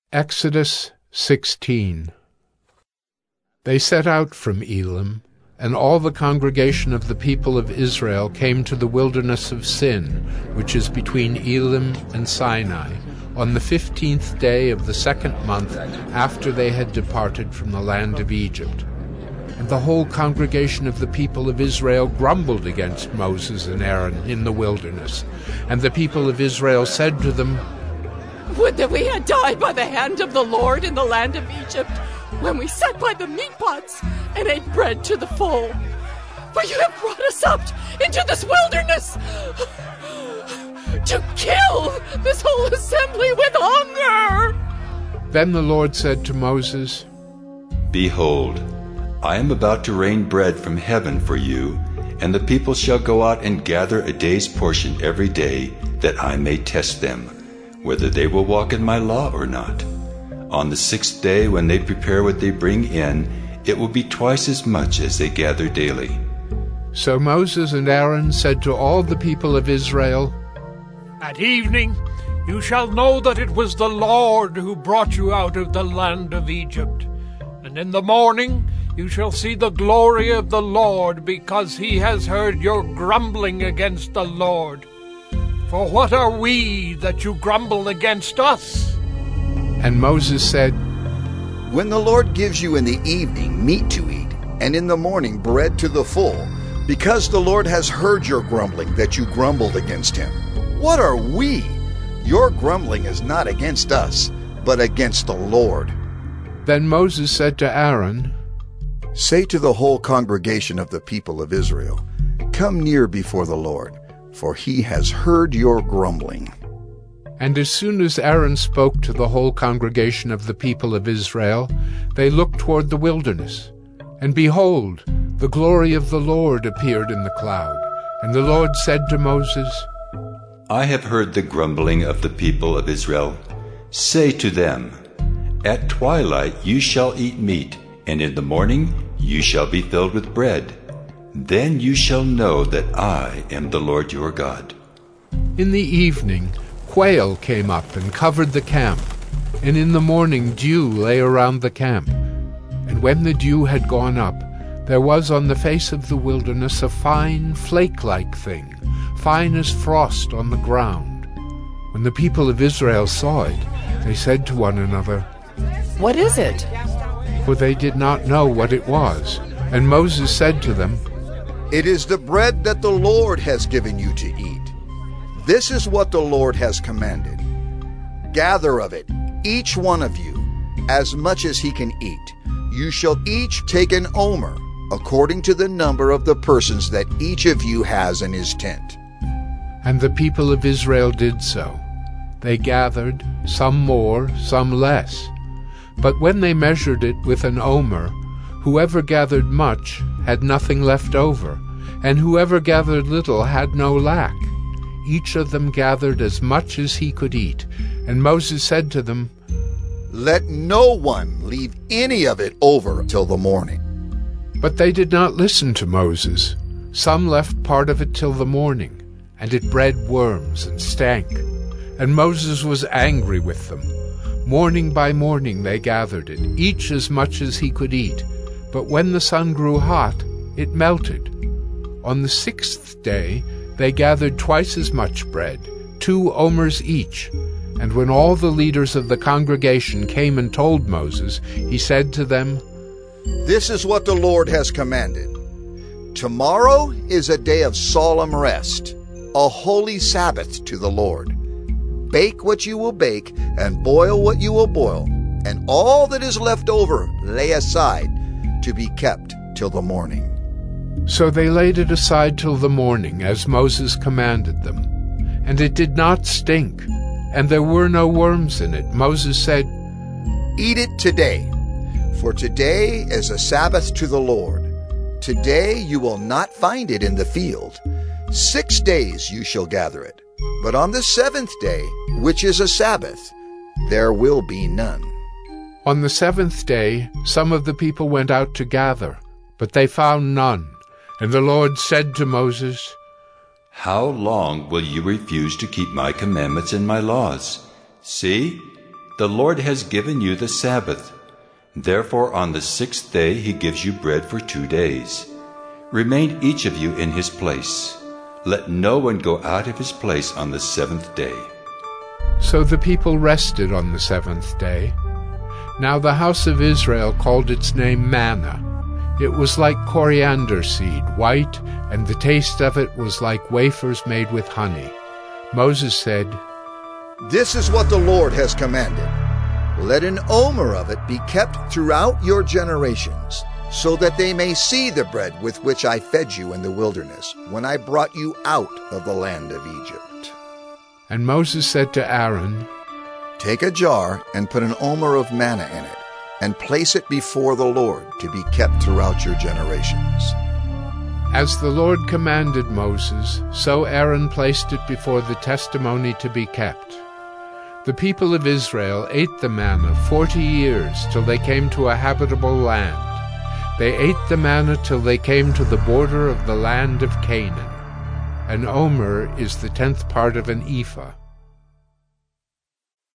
Exodus 16. They set out from Elim, and all the congregation of the people of Israel came to the wilderness of Sin, which is between Elim and Sinai, on the 15th day of the second month after they had departed from the land of Egypt. And the whole congregation of the people of Israel grumbled against Moses and Aaron in the wilderness. And the people of Israel said to them, "Would that we had died by the hand of the Lord in the land of Egypt, when we sat by the meat pots and ate bread to the full. For you have brought us up into this wilderness to kill this whole assembly with hunger." Then the Lord said to Moses, "Behold, I am about to rain bread from heaven for you, and the people shall go out and gather a day's portion every day, that I may test them, whether they will walk in my law or not. On the 6th day, when they prepare what they bring in, it will be twice as much as they gather daily." So Moses and Aaron said to all the people of Israel, "At evening you shall know that it was the Lord who brought you out of the land of Egypt. And in the morning you shall see the glory of the Lord, because he has heard your grumbling against the Lord. For what are we that you grumble against us?" And Moses said, "When the Lord gives you in the evening meat to eat, and in the morning bread to the full, because the Lord has heard your grumbling that you grumbled against him. What are we? Your grumbling is not against us, but against the Lord." Then Moses said to Aaron, "Say to the whole congregation of the people of Israel, 'Come near before the Lord, for he has heard your grumbling.'" And as soon as Aaron spoke to the whole congregation of the people of Israel, they looked toward the wilderness. And behold, the glory of the Lord appeared in the cloud. And the Lord said to Moses, "I have heard the grumbling of the people of Israel. Say to them, At twilight you shall eat meat, and in the morning you shall be filled with bread. Then you shall know that I am the Lord your God." In the evening quail came up and covered the camp, and in the morning dew lay around the camp. And when the dew had gone up, there was on the face of the wilderness a fine flake-like thing, fine as frost on the ground. When the people of Israel saw it, they said to one another, "What is it?" For they did not know what it was. And Moses said to them, "It is the bread that the Lord has given you to eat. This is what the Lord has commanded. Gather of it, each one of you, as much as he can eat. You shall each take an omer, according to the number of the persons that each of you has in his tent." And the people of Israel did so. They gathered, some more, some less. But when they measured it with an omer, whoever gathered much had nothing left over, and whoever gathered little had no lack. Each of them gathered as much as he could eat. And Moses said to them, "Let no one leave any of it over till the morning." But they did not listen to Moses. Some left part of it till the morning, and it bred worms and stank. And Moses was angry with them. Morning by morning they gathered it, each as much as he could eat. But when the sun grew hot, it melted. On the 6th day they gathered twice as much bread, 2 omers each. And when all the leaders of the congregation came and told Moses, he said to them, "This is what the Lord has commanded. Tomorrow is a day of solemn rest, a holy Sabbath to the Lord. Bake what you will bake, and boil what you will boil, and all that is left over lay aside to be kept till the morning." So they laid it aside till the morning, as Moses commanded them. And it did not stink, and there were no worms in it. Moses said, "Eat it today, for today is a Sabbath to the Lord. Today you will not find it in the field. 6 days you shall gather it. But on the 7th day, which is a Sabbath, there will be none." On the 7th day some of the people went out to gather, but they found none. And the Lord said to Moses, How long will you refuse to keep my commandments and my laws? See, The Lord has given you the Sabbath. Therefore on the 6th day he gives you bread for 2 days. Remain each of you in his place. Let no one go out of his place on the 7th day. So the people rested on the 7th day. Now the house of Israel called its name manna. It was like coriander seed, white, and the taste of it was like wafers made with honey. Moses said, This is what the Lord has commanded. Let an omer of it be kept throughout your generations, so that they may see the bread with which I fed you in the wilderness, when I brought you out of the land of Egypt. And Moses said to Aaron, Take a jar and put an omer of manna in it, and place it before the Lord to be kept throughout your generations. As the Lord commanded Moses, so Aaron placed it before the testimony to be kept. The people of Israel ate the manna 40 years till they came to a habitable land. They ate the manna till they came to the border of the land of Canaan. An omer is the 10th part of an ephah.